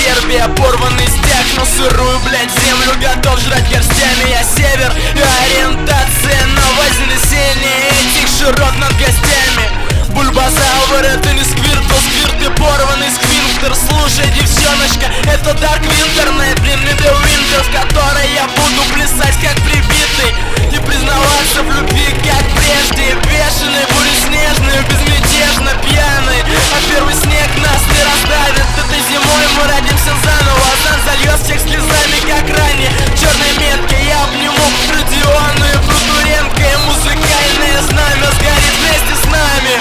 Сербия, порванный стяг, но сырую, блять, землю готов жрать горстями. Я север и ориентация на вознесение этих широт над гостями. Бульбазауэр, это не сквиртл, сквирт и порванный сфинктер. Слушай, девчоночка, это Dark Winter, блин, Midwinter, в которой я буду плясать как прибитый и признаваться в любви как прежде. Бешеный, буря снежный, безмятежно пьяный, а первый снег нас не раздавит. Этой зимой мы родимся заново, Озан зальет всех слезами, как ранее. Черной меткой я обниму Родиону и Фрутуренко, и музыкальное знамя сгорит вместе с нами.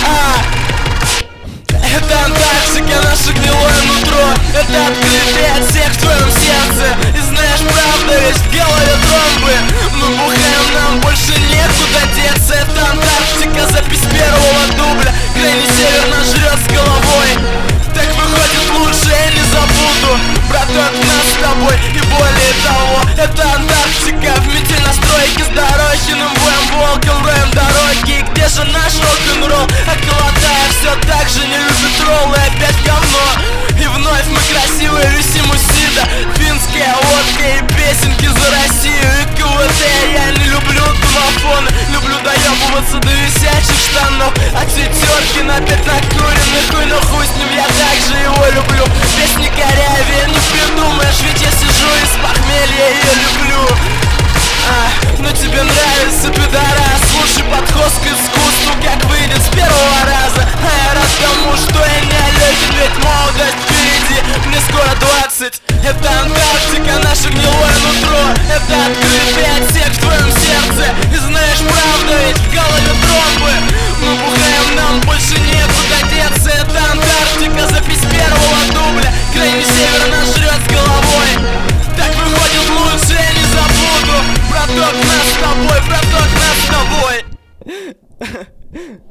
Это Антарктика, наше гнилое нутро. Это открытие от всех в твоем сердце. И знаешь, правда, ведь в голове тромбы. Мы бухаем, нам больше некуда деться. Это Антарктика, запись первого дубля. Крайний север нас жрет с головой. Так выходит, лучше я не забуду, браток, нас с тобой. И более того, это Антарктика, в метель на стройке с Дорохиным боем, волком, роем дороги. И где же наш рок-н-ролл? А Колотая все так же не любит роллы, опять говно. И вновь мы красивые, висим у Сида. Финская водка и песенки за Россию. И КВТ, я не люблю домофоны, люблю доебываться до висячих штанов. А тетерки на 5 накуренных, хуй, но хуй с ним, я также его люблю. Песни корявее не придумаешь, ведь я сижу из похмелья и люблю. Но тебе нравится, пидорас, слушай подход к искусству, как выйдет с первого раза. А я рад тому, что я не Алёхин, ведь молодость впереди, мне скоро 20. Это Антарктика, наше гнилое нутро. Это открытие от всех в твоем сердце. И знаешь, правда, ведь в голове тромбы. Мы бухаем, нам больше некуда деться. Это Антарктика, запись первого дубля. Крайний север нас жрет с головой. Так выходит, лучше я не забуду, браток, нас с тобой, браток, нас с тобой.